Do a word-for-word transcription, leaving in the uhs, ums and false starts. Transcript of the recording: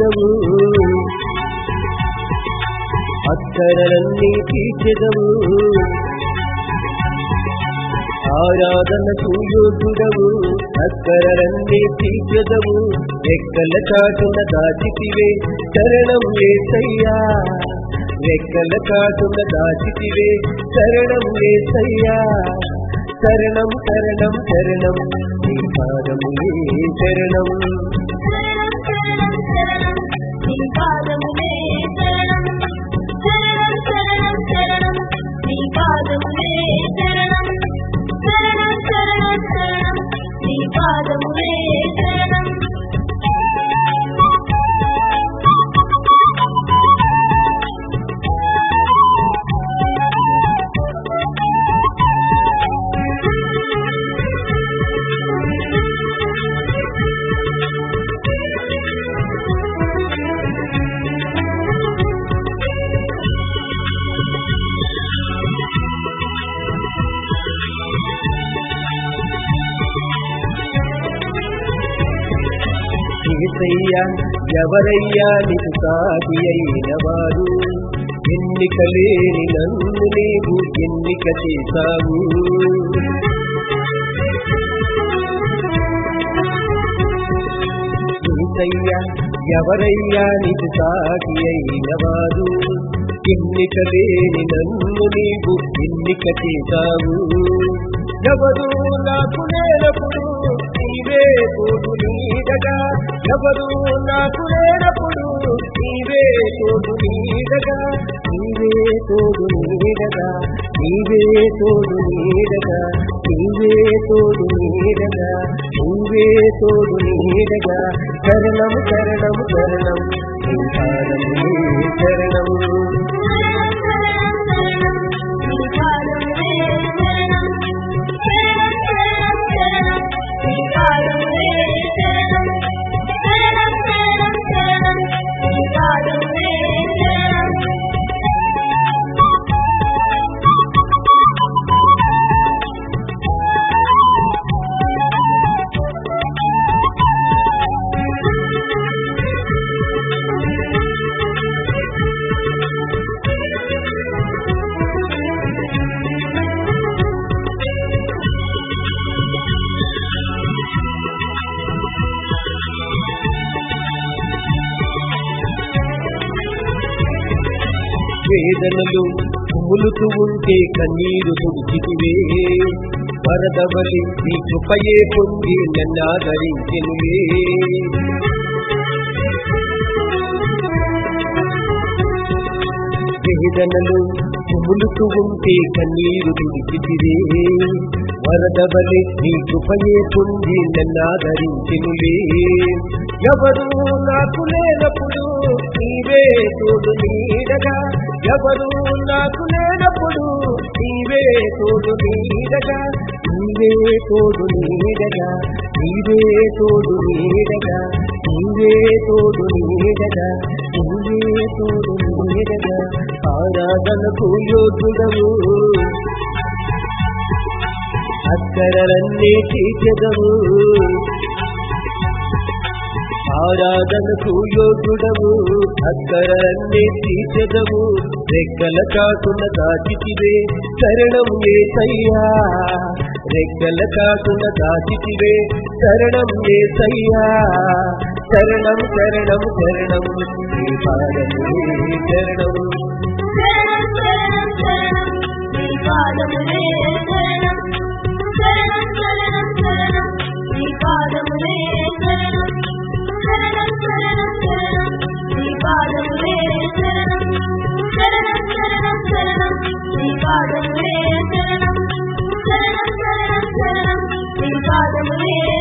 యోధుడవు అక్కరలన్నీ తీర్చెదవు ఆరాధనకు యోధుడవు అక్కరలన్నీ తీర్చెదవు రెక్కల చాటున దాచితివే శరణం యేసయ్యా రెక్కల చాటున దాచితివే శరణం యేసయ్యా శరణం శరణం శరణం నీ పాదములే శరణం నీ పాదములే శరణం శరణం శరణం శరణం నీ పాదములే శరణం శరణం శరణం శరణం నీ పాదములే శరణం యేసయ్యా ఎవరయ్యా నీకు సాటి అయిన వారు ఎన్నిక లేని నన్ను నీవు ఎన్నిక చేశావు యేసయ్యా ఎవరయ్యా నీకు సాటి అయిన వారు ఎన్నిక లేని నన్ను నీవు ఎన్నిక చేశావు ఎవరు నాకు లేనప్పుడు నీవే తోడు నీడగా ఎవరు నాకు లేనప్పుడు నీవే తోడు నీడగా నీవే తోడు నీడగా నీవే తోడు నీడగా నీవే తోడు నీడగా నీవే తోడు నీడగా శరణం శరణం శరణం నీ పాదములే శరణం వేదనలు కుములుతూ ఉంటే కన్నీరు తుడిచితివే వరదవలి నీ కృపయే పొంది నన్నాదరించెనులే వేదనలు కుములుతూ ఉంటే కన్నీరు తుడిచితివే వరదవలి నీ కృపయే పొంది నన్నాదరించెనులే ఎవరు నాకు లేనప్పుడు నీవే తోడు నీడగా ఎవరు నాకు లేనప్పుడు నీవే తోడు నీడగా నీవే తోడు నీడగా నీవే తోడు నీడగా నీవే తోడు నీడగా నీవే తోడు నీడగా ఆరాధనకు యోధుడవు అక్కరలన్నీ తీర్చెదవు ఆరాధనకు యోధుడవు అక్కరలన్నీ తీర్చెదవు రెక్కల చాటున దాచితివే శరణం యేసయ్యా రెక్కల చాటున దాచితివే శరణం యేసయ్యా శరణం శరణం శరణం నీ పాదములే శరణం శరణం శరణం నీ పాదములే శరణం శరణం శరణం శరణం నీ పాదములే శరణం శరణం శరణం శరణం నీ పాదములే శరణం శరణం శరణం శరణం నీ పాదములే శరణం శరణం శరణం శరణం నీ పాదములే